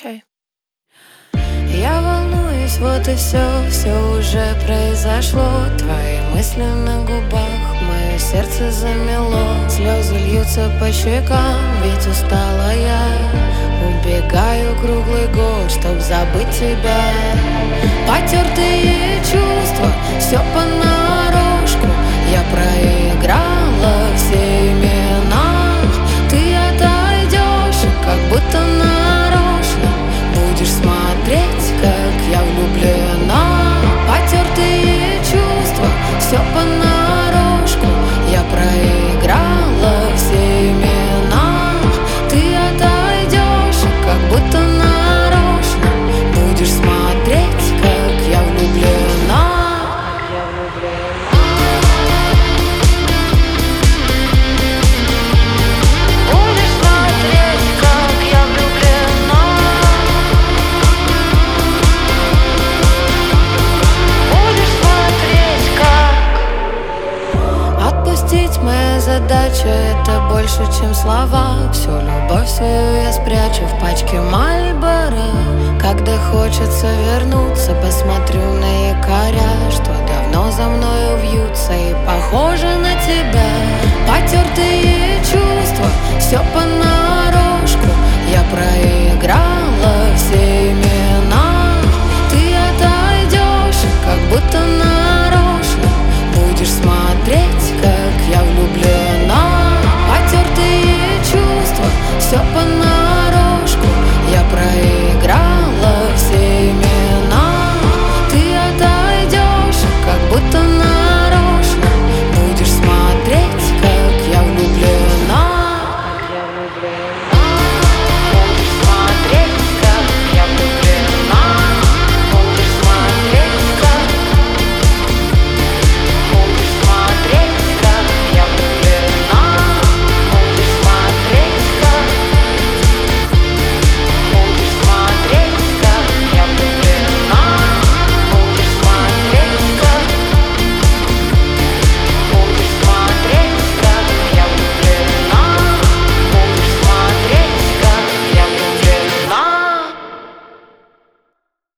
Прощай. Я волнуюсь, вот и все уже произошло. Твои мысли на губах, мое сердце замело. Слезы льются по щекам, ведь устала я. Убегаю круглый год, чтоб забыть тебя. Потертые чувства, все понарошку. Я проиграла все имена. Ты отойдешь, как будто нарочно будешь смотреть, как я влюблена. Потертые чувства, все понарошку. Я проиграла все имена. Ты отойдешь, как будто нарочно будешь смотреть, как я влюблена. Будешь смотреть, как я влюблена. Будешь смотреть, как. Отпустить моя задача, это больше, чем слова. Всю любовь свою я спрячу в пачке Мальборо. Когда хочется вернуться, посмотрю на якоря, что давно за мною вьются и похожи на тебя. Потертые чувства, все понарошку. Я проиграла